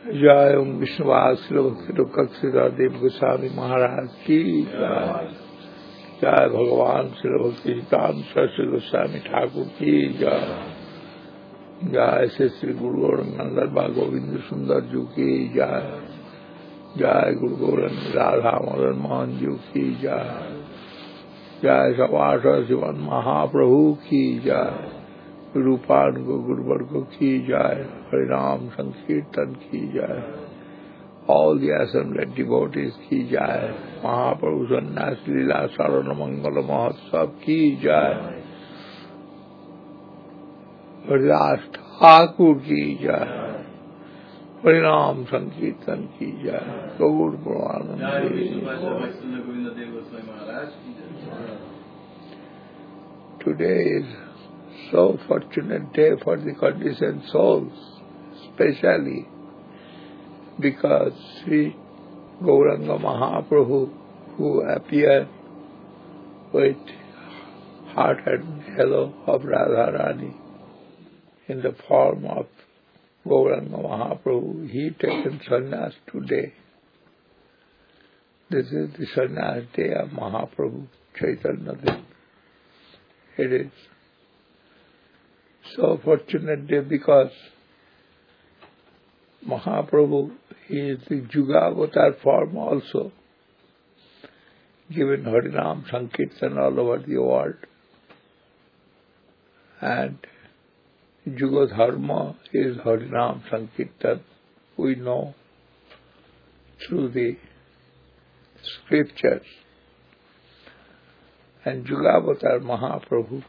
जय ओम विष्णुवास श्री गोस्वामी महाराज की जय। जय भगवान श्री भक्ति सरस्वती गोस्वामी ठाकुर की जय। जय श्री गुरु गौरंग बा गोविंद सुंदर जी की जय। जय गुरु गौरंग राधा मदन मोहन जी की जय। जय सवास शिवन महाप्रभु की जय। रूपान को गुरुवर्ग की जय। हरिनाम संकीर्तन की जय। All the assembled devotees की जय। महाप्रभु सन्यास लीला शरण मंगल महोत्सव की जय। हरिदास ठाकुर की जय। हरिनाम संकीर्तन की जय। गौर Pramanand. Today is so fortunate day for the conditioned souls, especially because Sri Gauranga Mahaprabhu, who appeared with heart and halo of Radharani in the form of Gauranga Mahaprabhu, he taken sannyas today. This is the sannyas day of Mahaprabhu Chaitanya Dev. It is so fortunate day because Mahaprabhu is the Juga-avatar form also, given Harinam Sankirtan all over the world. And Juga Dharma is Harinam Sankirtan. We know through the scriptures. And Juga-avatar Mahaprabhu.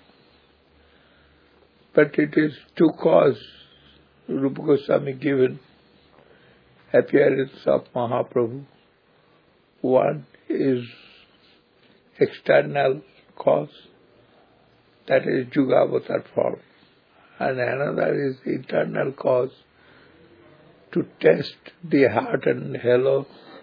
But it is two causes Rupa Goswami given appearance of Mahaprabhu. One is external cause, that is Juga-avatar form. And another is internal cause, to test the heart and halo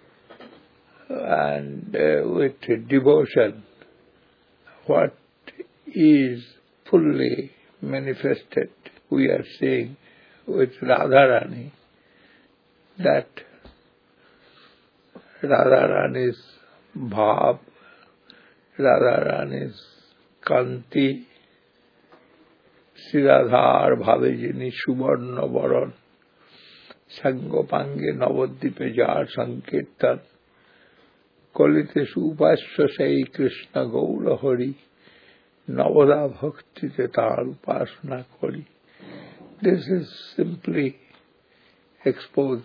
and with devotion what is fully manifested. We are seeing with Radharani that Radharani's bhav, Radharani's kanti, Siradhar bhavejini suvarna varan, sangopange navadipe jar sankirtan, kolite supasya sei Krishna gaura hari, navada bhakti te tar upasana kori. This is simply exposed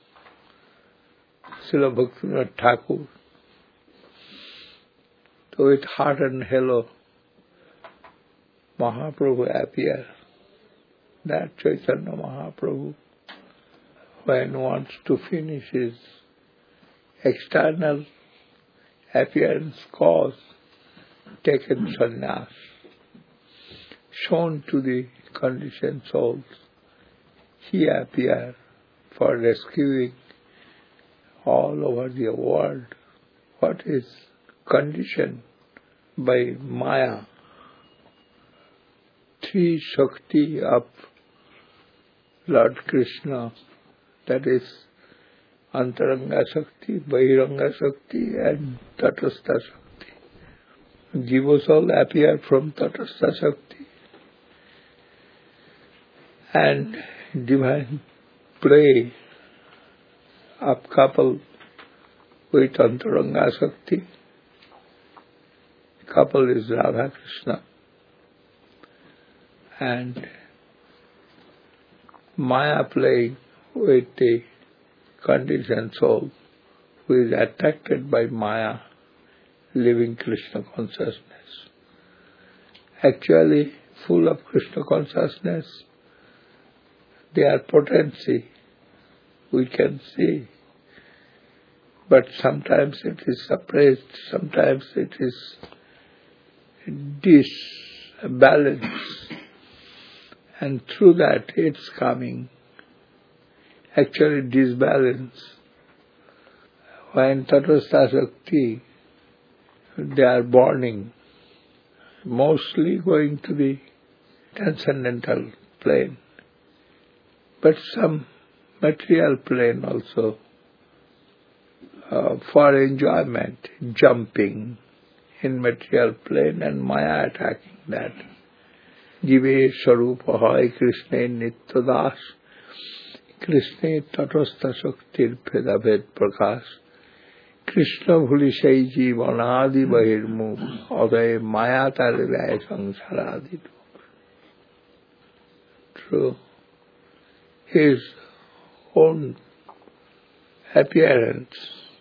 Srila Bhaktivinoda Thakur. So with heart and halo, Mahaprabhu appears. That Chaitanya Mahaprabhu, when wants to finish his external appearance cause, taken sannyas, shown to the conditioned souls, he appeared for rescuing all over the world what is conditioned by Maya. Three Shakti of Lord Krishna, that is Antaranga Shakti, Bahiranga Shakti and Tatastha Shakti. Jivas all appear from Tatastha Shakti. And divine play of couple with Antaranga Shakti. Couple is Radha Krishna. And Maya playing with the conditioned soul who is attracted by Maya, living Krishna consciousness. Actually, full of Krishna consciousness, their potency we can see, but sometimes it is suppressed, sometimes it is disbalanced, and through that it's coming actually disbalance. When Tatastha Shakti, they are burning, mostly going to the transcendental plane. But some material plane also for enjoyment, jumping in material plane and Maya attacking that. Jive Sarupa Hai Krishna Nitya Das Krishna Tatastha Shaktir Bhedabhed Prakash Krishna Bhuli Sai Jivanadi Bahirmukh Adaya Maya Tarivaya Sangsaradi. Through his own appearance,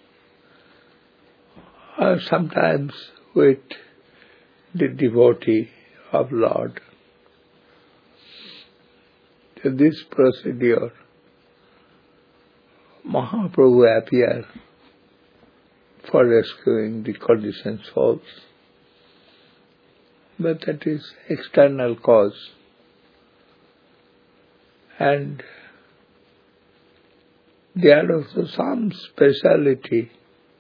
or sometimes with the devotee of Lord. To this procedure, Mahaprabhu appeared for rescuing the conditioned souls. But that is external cause. And there also some speciality.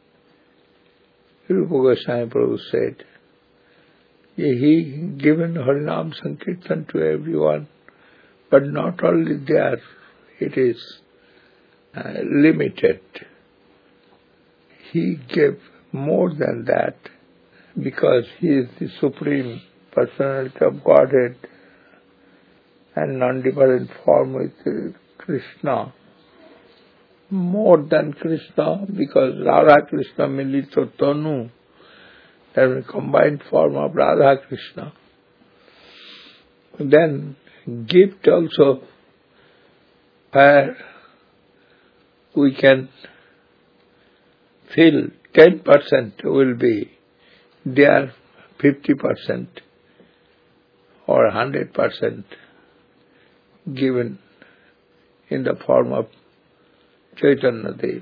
Rupa Goswami Prabhu said, he given Harinam Sankirtan to everyone, but not only there, it is limited. He gave more than that, because he is the Supreme Personality of Godhead and non-different form with Krishna. More than Krishna, because Radha Krishna Milito Tanu, that is a combined form of Radha Krishna. Then gift also, where we can feel 10% will be there, 50% or 100% given in the form of Chaitanya Dev.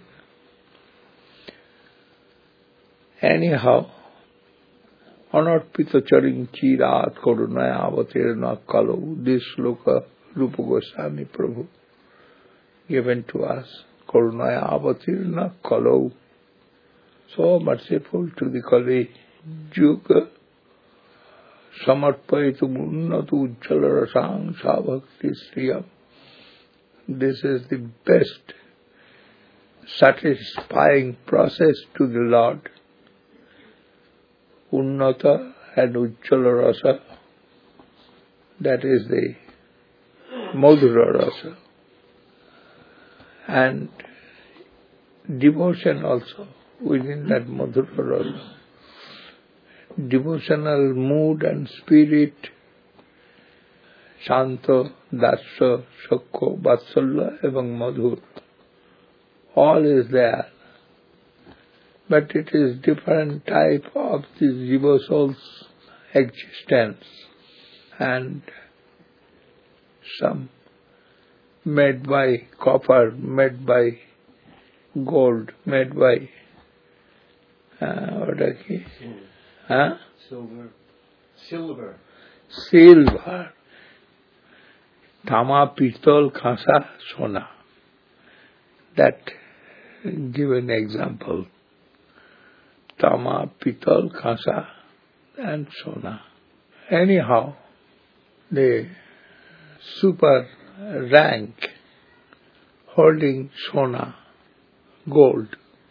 Anyhow, Anarpita Charing Chirat Karunaya Avatirna Kalau, this sloka Rupa Goswami Prabhu given to us. Karunaya Avatirna Kalau, so merciful to the Kali Yuga. Samarpaitu Unnatu Ujjala Rasang Savakti Sriyam. This is the best satisfying process to the Lord. Unnata and Ujjala Rasa, that is the Madhura Rasa. And devotion also within that Madhura Rasa. Devotional mood and spirit, Shanto, Dasya, Shakko, Vatsalya, Evang Madhur. All is there. But it is different type of the Jiva soul's existence. And some made by copper, made by gold, made by silver. Tama, Pitol, Khasa, Sona. That given example. Tama, Pitol, Khasa and Sona. Anyhow, the super rank holding Sona, gold.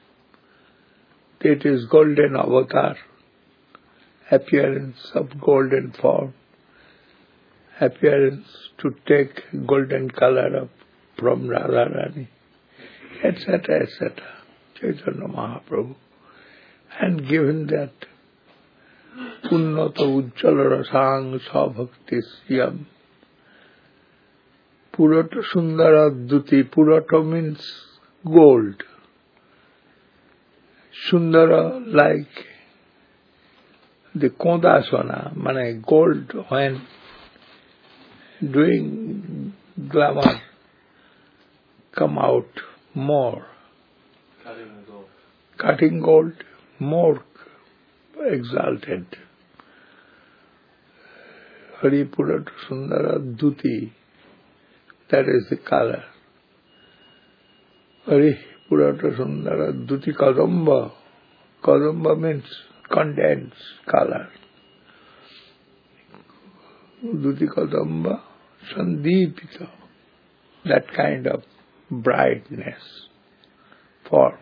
It is golden avatar, appearance of golden form, appearance to take golden color up from Radharani, etc., etc., Chaitanya Mahaprabhu. And given that Unnata Ujjala Rasang Savakti Sriyam, Purata Sundara Duti, Purata means gold. Sundara like the Kodasana, mane gold when doing glamour come out more. Cutting gold more exalted. Hari Purata Sundara Duti, that is the color. Hari Purata Sundara Duti Kadamba. Kadamba means condensed color. Duti Kadamba Sandipita. That kind of brightness for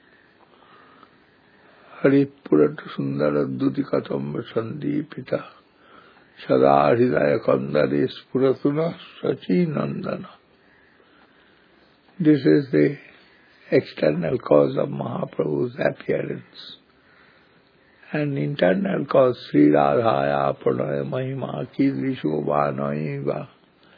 Hari Purat Sundara Dudikatam Sandipita Sada Hridaya Kandare Spuratuna Sachi Nandana. This is the external cause of Mahaprabhu's appearance. And internal cause, Sri Radhaya Pranaya Mahima Kidrisho Vanaiva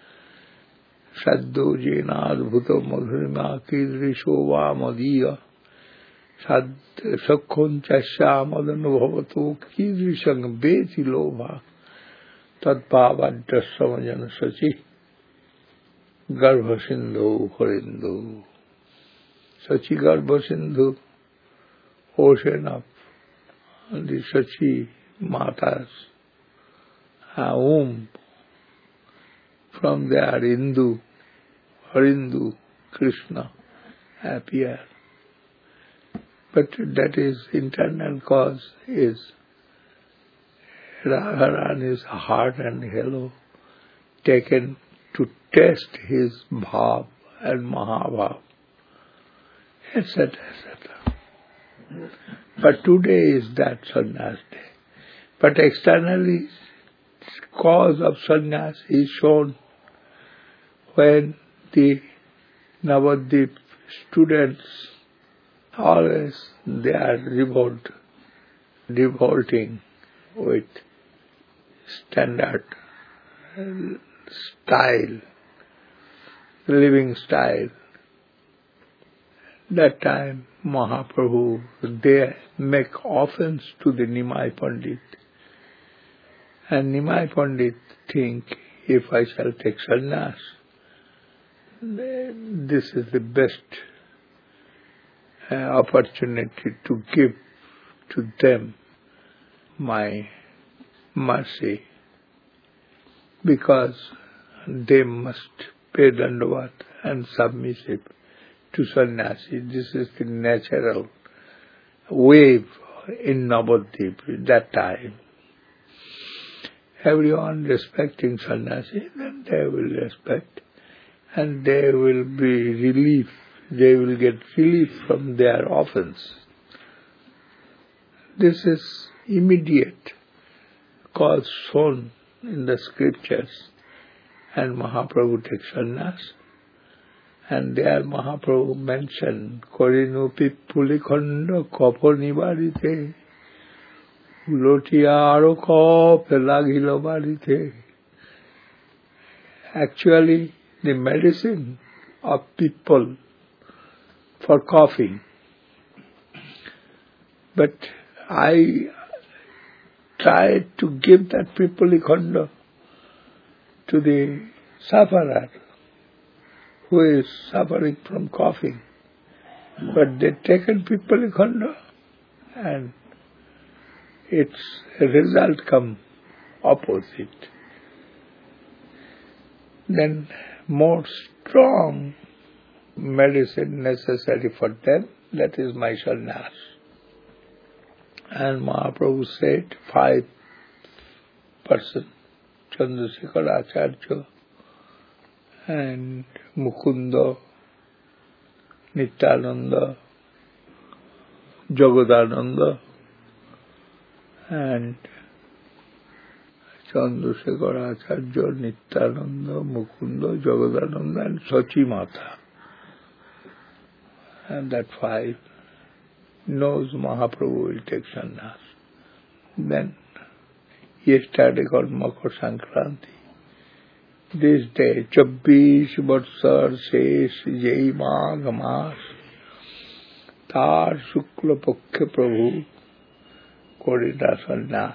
Saddo Jenad Bhuto Madhurima Kidrisho Vamadiya Sad Sakkonchasya Madanubhavato Kidrishang Beti Lobha Tadbhavadya Samajana Sachi Garbha Sindhu Harindu. Sachi Garbha Sindhu, ocean of the Sachi Mata's womb. From there Indu, Harindu, Krishna appear. But that is internal cause is Radharani's heart and halo taken to test his bhav and mahabhav, etc., etc. But today is that sannyas day. But externally, cause of sannyas is shown when the Navadvip students always they are revolting with standard style, living style. That time Mahaprabhu, they make offense to the Nimai Pandit. And Nimai Pandit think, if I shall take sannyas, this is the best opportunity to give to them my mercy, because they must pay dandavat and submissive to sannyasi. This is the natural wave in Navadvip that time. Everyone respecting sannyasi, then they will respect, and they will be relief. They will get relief from their offense. This is immediate cause shown in the scriptures. And Mahaprabhu takes sannyas. And there Mahaprabhu mentioned, Korinupi Pulikhanda Kopo Nivarite Lotiaro Kop Lagilo Varite. Actually, the medicine of people for coughing. But I tried to give that Pipulikhanda to the sufferer who is suffering from coughing. But they taken Pipulikhanda and its result come opposite. Then more strong medicine necessary for them, that is my sannyas. And Mahaprabhu said 5 persons, Chandrasekhar Acharya and Mukunda, Nityananda, Jagadananda, and Chandrasekhar Acharya, Nityananda, Mukunda, Jagadananda, and Sachi Mata. And that 5 knows Mahaprabhu will take sannyas. Then yesterday got Makar Sankranti. This day, 24 Vatsar Shesh Jai Magh Mas Tar Shukla Paksha Prabhu Korita sannyas.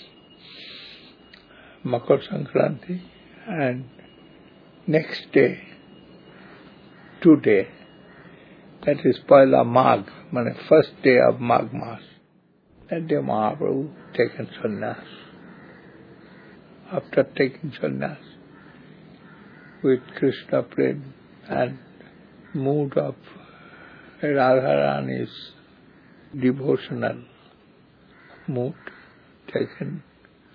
Makar Sankranti, and next day, today, that is Paila Magh, first day of Magh Mas. That day Mahaprabhu taken sannyas. After taking sannyas, with Krishna Prem and mood of Radharani's devotional mood taken,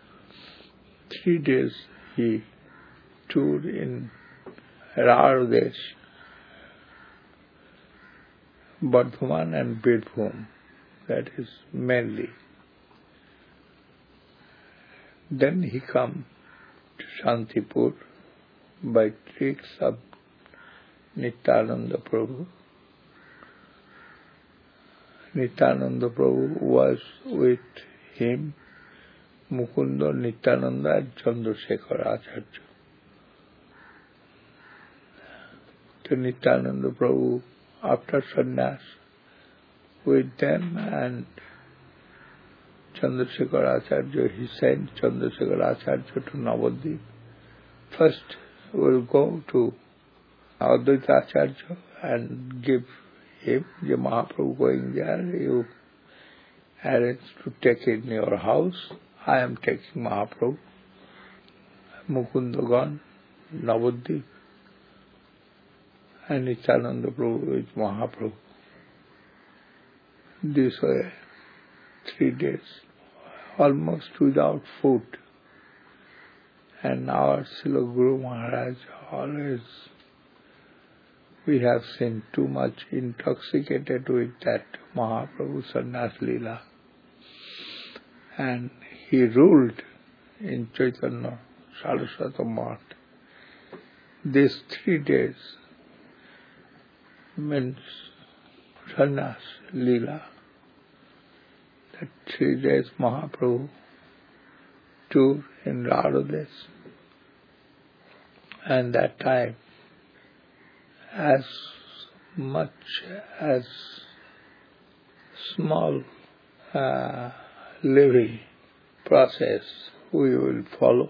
3 days he toured in Rardesh, Bardhaman and Birbhum, that is mainly. Then he come to Shantipur by tricks of Nityananda Prabhu. Nityananda Prabhu was with him, Mukunda, Nityananda and Chandrasekhar Acharya. To Nityananda Prabhu, after sannyas, with them and Chandrasekhar Acharya, he sent Chandrasekhar Acharya to Navadvip. First, we'll go to Advaita Acharya and give him, the Mahaprabhu going there, you arrange to take in your house. I am taking Mahaprabhu, Mukunda gone, Navadvip, and Nityananda Prabhu with Mahaprabhu. This way, 3 days, almost without food. And our Srila Guru Maharaj always, we have seen too much intoxicated with that Mahaprabhu Sannyas Leela. And he ruled in Chaitanya Saraswata Math. These 3 days means Sannyas Leela. That 3 days Mahaprabhu tour in Radhadesh. And that time, as much as small living process we will follow,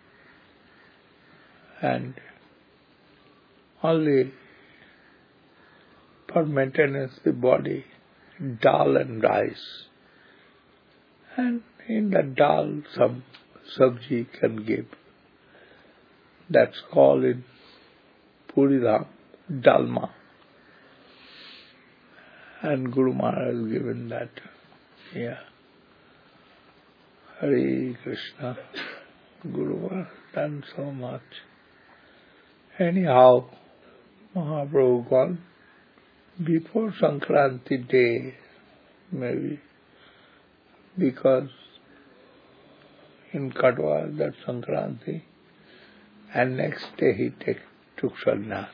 and only for maintenance the body, dal and rice. And in the dal some sabji can give. That's called in Puri Dham, dalma. And Guru Maharaj has given that. Yeah. Hare Krishna. Guru Maharaj done so much. Anyhow, Mahaprabhu gone before Sankranti day, maybe, because in Katwa that Sankranti, and next day he took sannyas.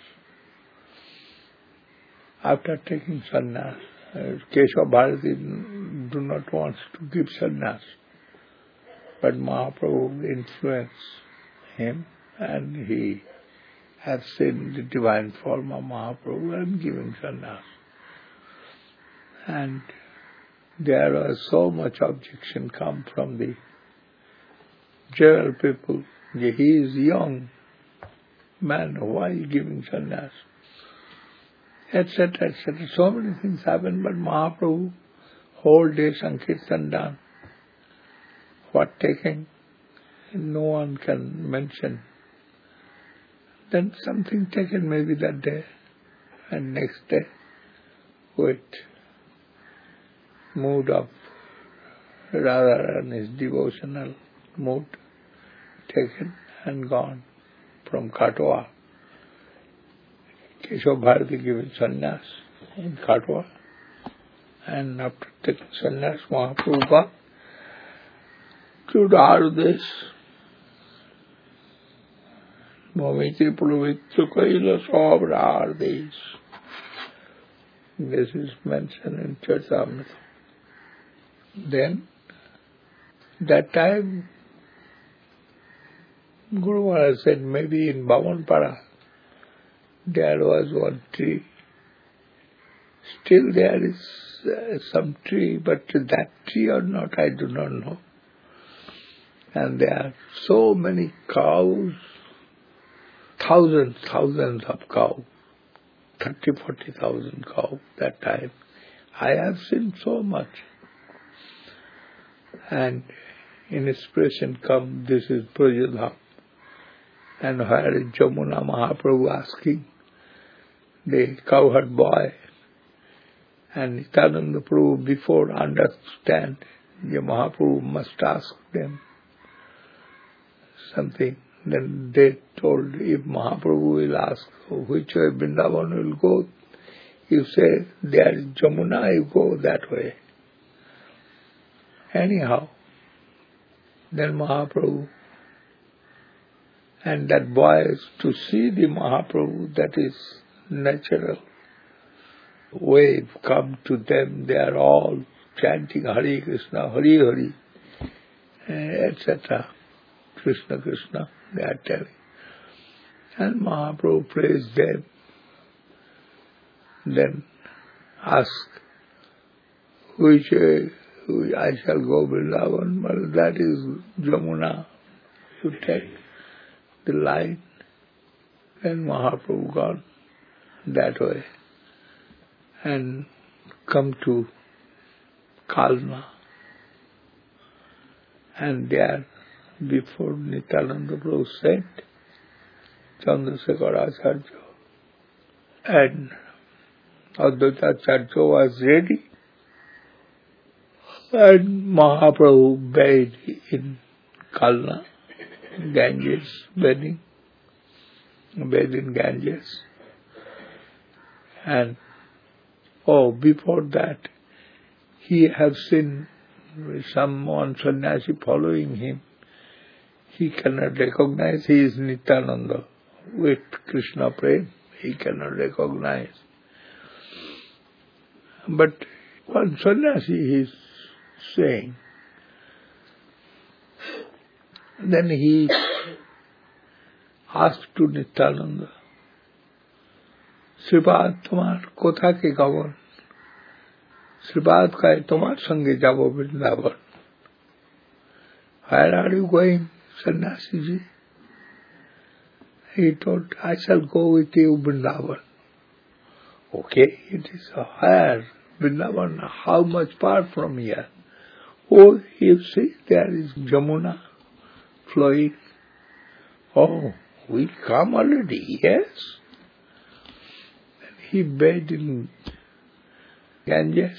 After taking sannyas, Keshav Bharati do not want to give sannyas, but Mahaprabhu influenced him, and he has seen the divine form of Mahaprabhu and giving sannyas. And there was so much objection come from the general people. He is young man, why is he giving sannyas? Etc., etc. So many things happen, but Mahaprabhu whole day Sankirtan done. What taking? No one can mention. Then something taken maybe that day, and next day with mood of Radharani's devotional mood taken and gone from Katwa. Keshav Bharati given sannyas in Katwa, and after taking sannyas, Mahaprabhu gone to Radhadesh. Momitri Purvitru Kaila Sob Radhadesh. This is mentioned in Charitamrita. Then, that time, Guru Maharaj said maybe in Bamanpara there was one tree. Still there is some tree, but that tree or not I do not know. And there are so many cows, thousands of cows, 30,000-40,000 cows that time. I have seen so much. And inspiration come, this is Brajadham. And where is Jamuna? Mahaprabhu asking the cowherd boy. And Nityananda Prabhu before understand, the Mahaprabhu must ask them something. Then they told, if Mahaprabhu will ask, which way Vrindavan will go, You say, there is Jamuna, you go that way. Anyhow, then Mahaprabhu, and that boys to see the Mahaprabhu, that is natural. Wave come to them, they are all chanting Hare Krishna, Hare Hare, etc. Krishna Krishna, they are telling. And Mahaprabhu praised them. Then ask, which I shall go Vrindavan, but that is Jamuna. You take the line, then Mahaprabhu gone that way and come to Kalna. And there, before Nityananda Prabhu sent Chandrasekhar Acharya, and Advaita Acharya was ready, and Mahaprabhu bathed in Kalna, Ganges, bathed in Ganges. And before that, he have seen someone sannyasi following him. He cannot recognize he is Nityananda. With Krishna Prem, he cannot recognize. But one sannyasi is saying. Then he asked to Nityananda, Sripad, tomar kotha ke gavan? Sripad kahe tomar sange jabo Vrindavan. Where are you going, sannyasi ji? He told, I shall go with you Vrindavan. Okay, it is where? Vrindavan, how much far from here? Oh, you see, there is Jamuna flowing. Oh, we come already, yes. And he bathed in Ganges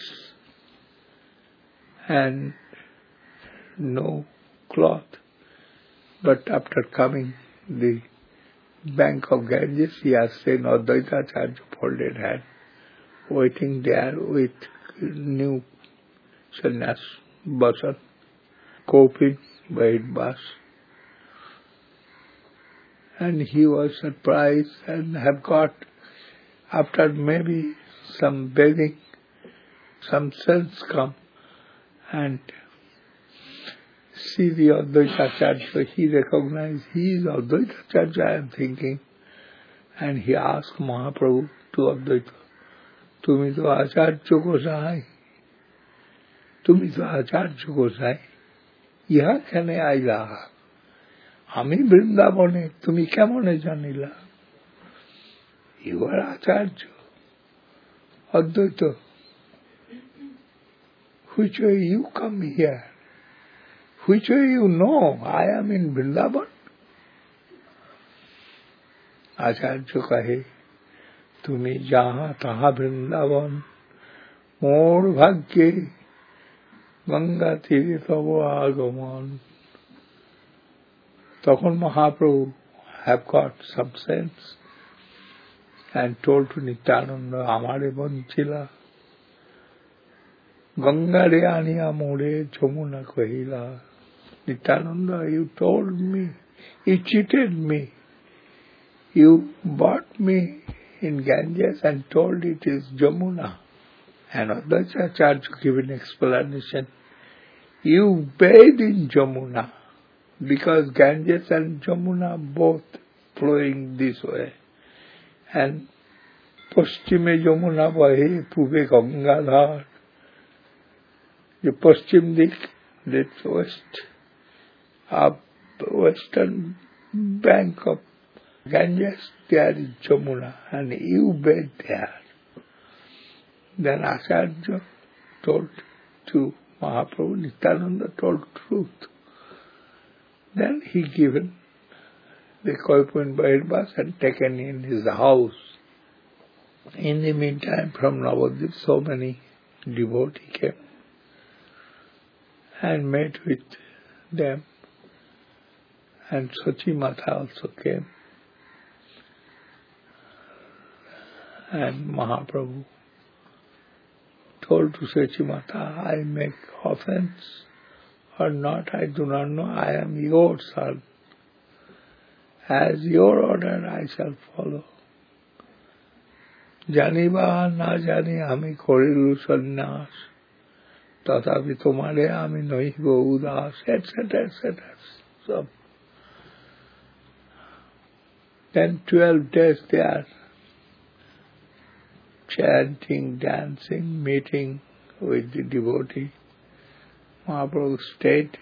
and no cloth. But after coming the bank of Ganges, he has seen Advaita Acharya folded hand, waiting there with new sannyas, basan, coping by his bus. And he was surprised and have got, after maybe some begging, some sense come and see the Advaita Acharya. He recognized he is Advaita Acharya, I am thinking. And he asked Mahaprabhu to Advaita, Tumi to Acharya Gosai. Tumi to Acharya Gosai. Iha khane aila. Ami Vrindavane, tumi kemone janila? You are Acharya. Advaita. Which way you come here? Which way you know I am in Vrindavan? Acharya kahe, tumi jaha taha Vrindavan, mor bhagye, Ganga tiri tavo agaman. Takhon Mahaprabhu have got some sense and told to Nityananda, amare banchila, Ganga re aniya more Jamuna kahila. Nityananda, you told me, you cheated me. You bought me in Ganges and told it is Jamuna. And Advaita Acharya gave an explanation. You bathe in Jamuna because Ganges and Jamuna both flowing this way. And Paschime Jamuna bahe, Pube Gangadhar. The Paschim dik, that's west, up western bank of Ganges, there is Jamuna, and you bathe there. Then Acharya told to Mahaprabhu, Nityananda told truth. Then he given the Koipun Bahirvas and taken in his house. In the meantime, from Navadvip, so many devotees came and met with them. And Sachi Mata also came. And Mahaprabhu told to Sechimata, I make offense or not, I do not know. I am your son. As your order I shall follow. Janiba na jani ami korilu sannyas, tatapi tomare ami nahi go udas, etc., etc. So, then 12 days they are chanting, dancing, meeting with the devotee. Mahaprabhu stayed,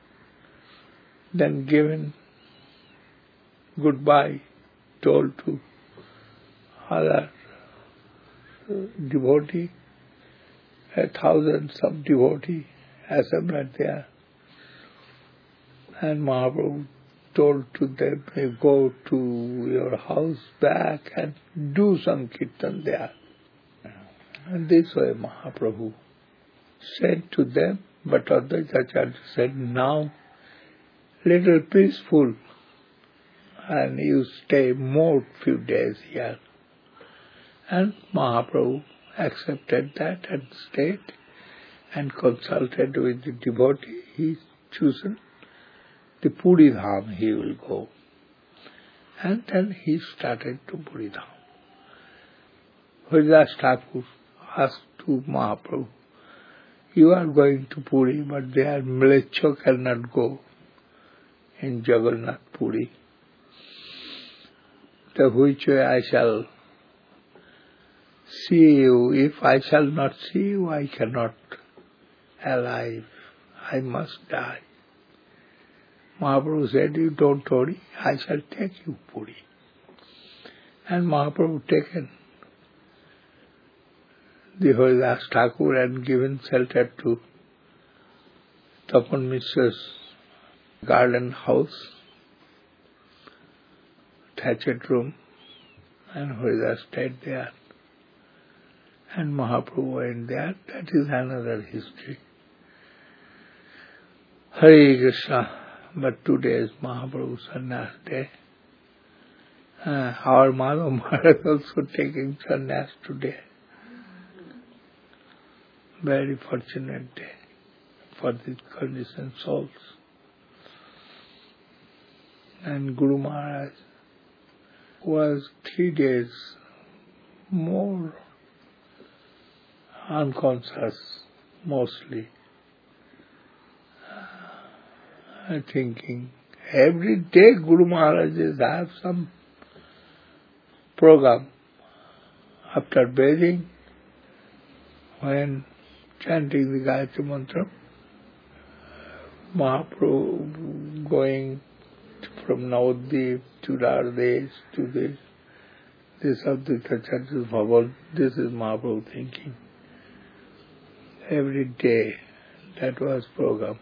then given goodbye, told to other devotee, 1,000 some devotee assembled there. And Mahaprabhu told to them, go to your house back and do some kirtan there. And this way Mahaprabhu said to them, but Advaita Acharya said, now little peaceful and you stay more few days here. And Mahaprabhu accepted that and stayed and consulted with the devotee. He chosen the Puri Dham he will go. And then he started to Puri Dham. Haridas Thakur asked to Mahaprabhu, you are going to Puri, but there Mlecho cannot go in Jagannath Puri. So which way I shall see you? If I shall not see you, I cannot alive. I must die. Mahaprabhu said, you don't worry, I shall take you Puri. And Mahaprabhu taken the Haridas Thakur and given shelter to Tapan Mishra's garden house, thatched room, and Haridas stayed there. And Mahaprabhu went there. That is another history. Hare Krishna. But today is Mahaprabhu's sannyas day. Our Madhav Maharaj also taking sannyas today. Very fortunate day for these conditioned souls. And Guru Maharaj was 3 days more unconscious, mostly. Thinking. Every day Guru Maharajas have some program. After bathing, when chanting the Gayatri Mantra, Mahaprabhu going from Navadvip to Nardesh to this Advaita Acharya's Bhavan, this is Mahaprabhu thinking. Every day that was program.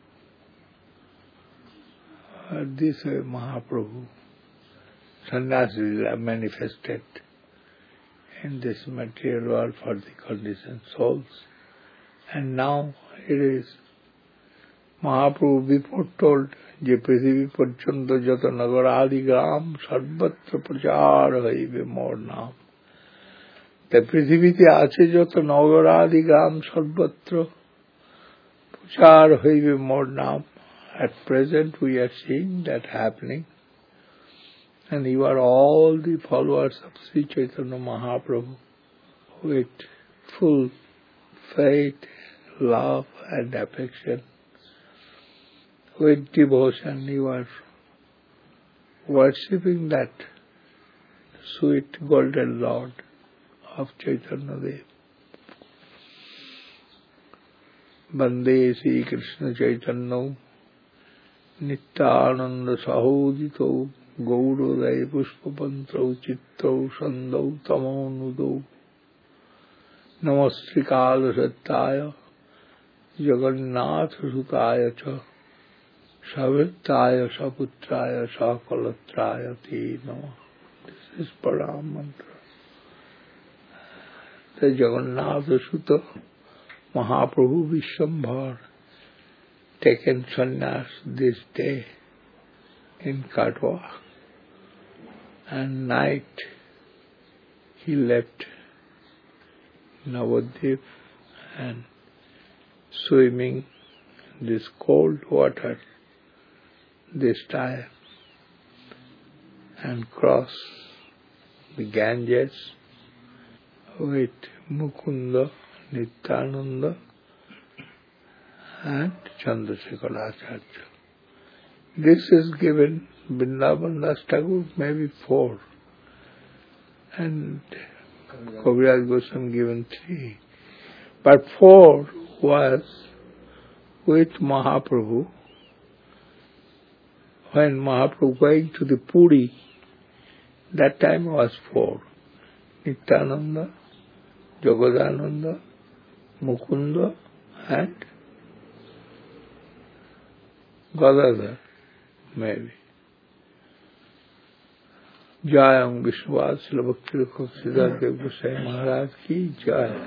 This way Mahaprabhu, sannyasis are manifested in this material world for the conditioned souls. And now it is Mahaprabhu before told, Je Prithvi Parchanda Jata Nagaradi Gram Sarvatra Prachar Haive Mor Naam. The Prithivite Ache Jata Nagaradi Gram Sarvatra Prachar Haive Mor Naam. At present we are seeing that happening, and you are all the followers of Sri Chaitanya Mahaprabhu with full faith, love and affection. With devotion you are worshipping that sweet golden Lord of Chaitanya Dev. Vande Sri Krishna Chaitanya Nityananda Sahodito Gaurodaya Pushpapantrau Chittau Sandau Tamonudau Namastrikala Sattaya Jagannath Sutaya Cha Savittaya Saputraya Sakalatraya Te Namah. This is Param Mantra. The Jagannath Sutta Mahaprabhu Vishwambhar taken sannyas this day in Katwa, and night he left Navadvip and swimming in this cold water this time and cross the Ganges with Mukunda, Nityananda and Chandrasekhar Acharya. This is given Vrindavan Das Thakur maybe 4 and Kaviraj Goswami given 3. But 4 was with Mahaprabhu when Mahaprabhu going to the Puri. That time was 4. Nityananda, Jagadananda, Mukunda and Gadadhar maybe. Jayam Vishnuvad Srila Bhakti Siddhar Dev Goswami Maharaj ki Jai.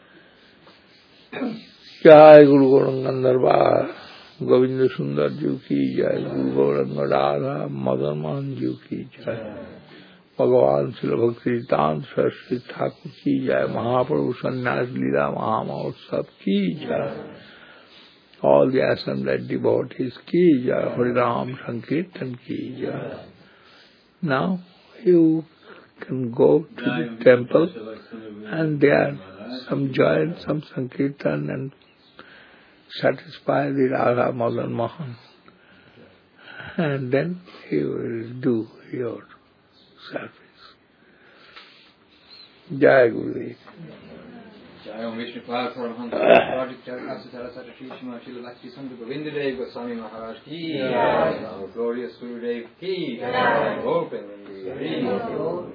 Jai Guru Gauranga Govinda Sundar Ji ki Jai. Guru Gauranga Radha Madan Mohan Ji ki Jai. Bhagavan Srila Bhakti Siddhanta Saraswati Thakur ki Jai. Mahaprabhu Sannyas Leela Mahamahotsav ki Jai. All the assembled devotees ki Jai. Hariram Sankirtan ki Jai. Now you can go to the temple and there some join, some Sankirtan and satisfy the Radha Madan Mohan. And then you will do your service. Jai Gurudev. Jai Om Vishnu Pada Paramahanta Project Asatara Satashishma Srila Bhakti Sangha Govinda Dev Goswami Maharaj ki Jai. Glorious Gurudev ki Jai. Open in the